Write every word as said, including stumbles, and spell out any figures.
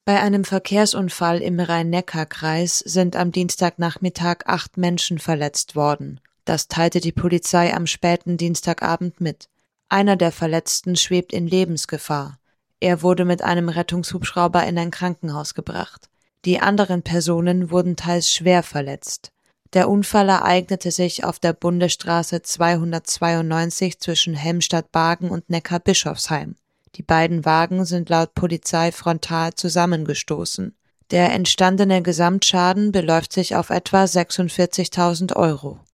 Bei einem Verkehrsunfall im Rhein-Neckar-Kreis sind am Dienstagnachmittag acht Menschen verletzt worden. Das teilte die Polizei am späten Dienstagabend mit. Einer der Verletzten schwebt in Lebensgefahr. Er wurde mit einem Rettungshubschrauber in ein Krankenhaus gebracht. Die anderen Personen wurden teils schwer verletzt. Der Unfall ereignete sich auf der Bundesstraße zweihundertzweiundneunzig zwischen Helmstadt-Bargen und Neckar-Bischofsheim. Die beiden Wagen sind laut Polizei frontal zusammengestoßen. Der entstandene Gesamtschaden beläuft sich auf etwa sechsundvierzigtausend Euro.